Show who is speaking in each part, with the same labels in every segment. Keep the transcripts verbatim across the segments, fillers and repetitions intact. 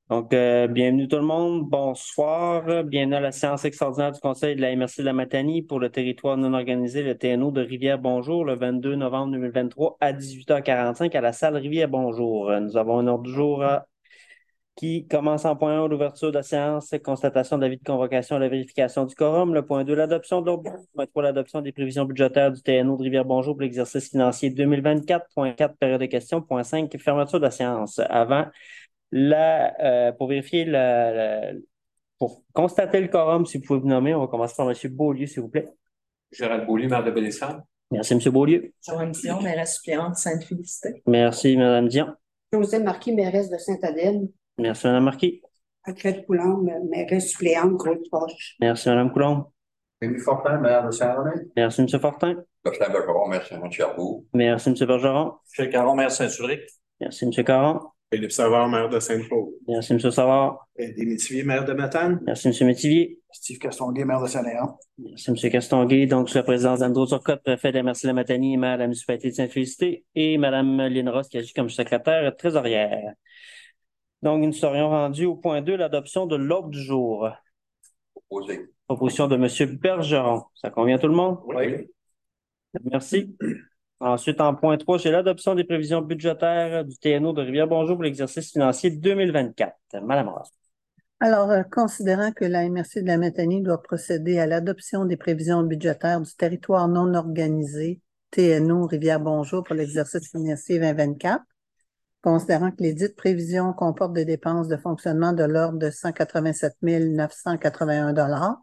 Speaker 1: Donc, euh, bienvenue tout le monde. Bonsoir. Bienvenue à la séance extraordinaire du Conseil de la M R C de la Matanie pour le territoire non organisé, le T N O de Rivière-Bonjour, le vingt-deux novembre deux mille vingt-trois à dix-huit heures quarante-cinq à la salle Rivière-Bonjour. Euh, Nous avons un ordre du jour euh, qui commence en point un, l'ouverture de la séance, constatation de l'avis de convocation et la vérification du quorum. Le point deux, l'adoption de l'ordre du jour. Point trois, l'adoption des prévisions budgétaires du T N O de Rivière-Bonjour pour l'exercice financier deux mille vingt-quatre. Point quatre, période de questions. Point cinq, fermeture de la séance. Avant la, euh, pour vérifier la, la- pour constater le quorum, si vous pouvez vous nommer, on va commencer par M. Beaulieu, s'il vous plaît.
Speaker 2: Gérald Beaulieu, maire de Bélessard.
Speaker 1: Merci, M. Beaulieu.
Speaker 3: Joanne Dion, mairesse suppléante Sainte-Félicité.
Speaker 1: Merci, Mme Dion.
Speaker 4: José Marquis, mairesse de Sainte-Adèle.
Speaker 1: Merci, Mme Marquis.
Speaker 4: Alfred Coulombe, mairesse suppléante, Gros-Proche.
Speaker 1: Merci, Mme Coulombe.
Speaker 2: Rémi Fortin, maire de Saint-Romain.
Speaker 1: Merci, M. Fortin.
Speaker 5: Gosselin Bergeron, maire Saint-Jean-de-Cherbourg.
Speaker 1: Merci, M. Bergeron.
Speaker 5: Michel Caron, maire Saint-Sulric.
Speaker 1: Merci, M. Caron.
Speaker 6: Philippe Savard, maire de Sainte-Paul.
Speaker 1: Merci, M. Savard.
Speaker 6: Eddie Métivier, maire de Matane.
Speaker 1: Merci, M. Métivier.
Speaker 6: Steve Castonguay, maire de Saint-Léon.
Speaker 1: Merci, M. Castonguay. Donc, sous la présidence d'Andrew Turcotte, préfet de la M R C de la Matanie et maire de la municipalité de Sainte-Félicité, et Mme Lynn Ross, qui agit comme secrétaire trésorière. Donc, nous serions rendus au point deux, l'adoption de l'ordre du jour.
Speaker 5: Opposé.
Speaker 1: Proposition de M. Bergeron. Ça convient à tout le monde?
Speaker 5: Oui.
Speaker 1: Merci. Ensuite, en point trois, j'ai l'adoption des prévisions budgétaires du T N O de Rivière-Bonjour pour l'exercice financier deux mille vingt-quatre. Madame Ross.
Speaker 3: Alors, euh, considérant que la M R C de la Matanie doit procéder à l'adoption des prévisions budgétaires du territoire non organisé T N O Rivière-Bonjour pour l'exercice financier deux mille vingt-quatre, considérant que les dites prévisions comportent des dépenses de fonctionnement de l'ordre de cent quatre-vingt-sept mille neuf cent quatre-vingt-un dollars,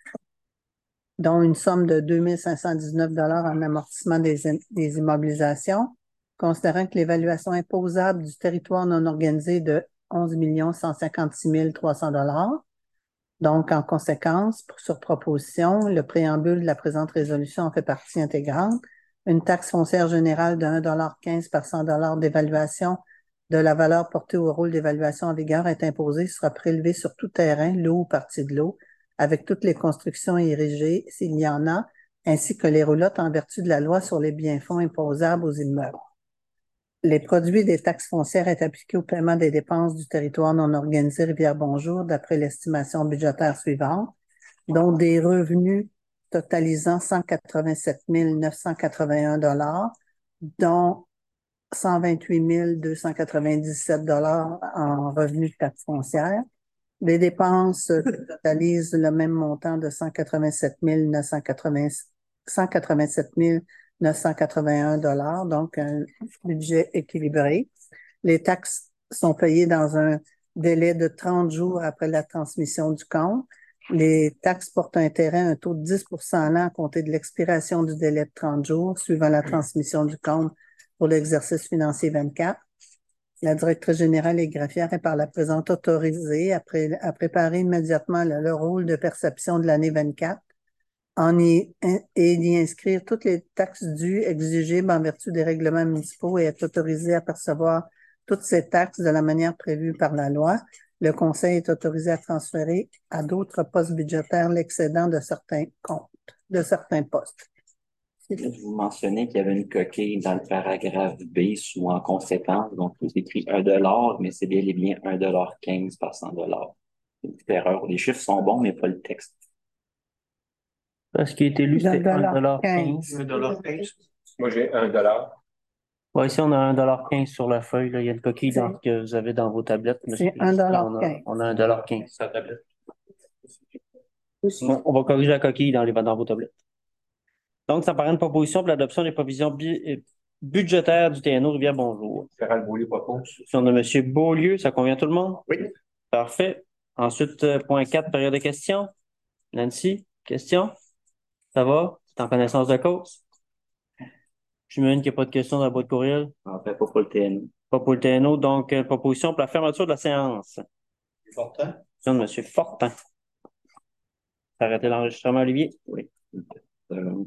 Speaker 3: dont une somme de deux mille cinq cent dix-neuf dollars en amortissement des, des immobilisations, considérant que l'évaluation imposable du territoire non organisé de onze millions cent cinquante-six mille trois cents dollars. Donc, en conséquence, sur proposition, le préambule de la présente résolution en fait partie intégrante. Une taxe foncière générale de un dollar quinze par cent dollars d'évaluation de la valeur portée au rôle d'évaluation en vigueur est imposée, sera prélevée sur tout terrain, l'eau ou partie de l'eau, avec toutes les constructions érigées, s'il y en a, ainsi que les roulottes en vertu de la loi sur les biens-fonds imposables aux immeubles. Les produits des taxes foncières est appliqué au paiement des dépenses du territoire non organisé Rivière-Bonjour d'après l'estimation budgétaire suivante, dont des revenus totalisant cent quatre-vingt-sept mille neuf cent quatre-vingt-un dollars, dont cent vingt-huit mille deux cent quatre-vingt-dix-sept dollars en revenus de taxes foncières. Les dépenses totalisent le même montant de cent quatre-vingt-sept mille neuf cent quatre-vingt-sept mille neuf cent quatre-vingt-un dollars, donc un budget équilibré. Les taxes sont payées dans un délai de trente jours après la transmission du compte. Les taxes portent un intérêt à un taux de dix pour cent l'an à compter de l'expiration du délai de trente jours suivant la transmission du compte pour l'exercice financier vingt-quatre. La directrice générale et greffière est par la présente autorisée à, pré à préparer immédiatement le, le rôle de perception de l'année vingt-quatre en y, et d'y inscrire toutes les taxes dues exigibles en vertu des règlements municipaux et est autorisée à percevoir toutes ces taxes de la manière prévue par la loi. Le Conseil est autorisé à transférer à d'autres postes budgétaires l'excédent de certains comptes, de certains postes.
Speaker 7: Vous mentionnez qu'il y avait une coquille dans le paragraphe B sous en conséquence, donc c'est écrit un dollar, mais c'est bien et bien un dollar quinze par cent dollars. C'est une petite erreur. Les chiffres sont bons, mais pas le texte.
Speaker 1: Ce qui est élu, c'était un dollar
Speaker 3: quinze.
Speaker 1: quinze.
Speaker 2: un dollar quinze. Moi, j'ai un dollar.
Speaker 1: Ouais, ici, on a un dollar quinze sur la feuille. Là. Il y a une coquille dans, que vous avez dans vos tablettes.
Speaker 3: C'est un dollar quinze.
Speaker 1: On a un dollar quinze.
Speaker 2: Sa tablette.
Speaker 1: On, on va corriger la coquille dans, les, dans vos tablettes. Donc, ça paraît une proposition pour l'adoption des provisions bu budgétaires du T N O Rivière-Bonjour.
Speaker 2: Gérald Beaulieu propose.
Speaker 1: Proposition de M. Beaulieu, ça convient à tout le monde?
Speaker 2: Oui.
Speaker 1: Parfait. Ensuite, euh, point quatre, période de questions. Nancy, question? Ça va? Tu es en connaissance de cause? J'imagine qu'il n'y a pas de questions dans la boîte courriel.
Speaker 7: En fait, pas pour le T N O.
Speaker 1: Pas pour le T N O, donc euh, proposition pour la fermeture de la séance.
Speaker 5: Fortin.
Speaker 1: Proposition de M. Fortin. Arrêtez l'enregistrement, Olivier.
Speaker 7: Oui. Euh,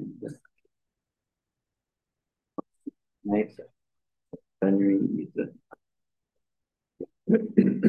Speaker 7: mais ça nuise.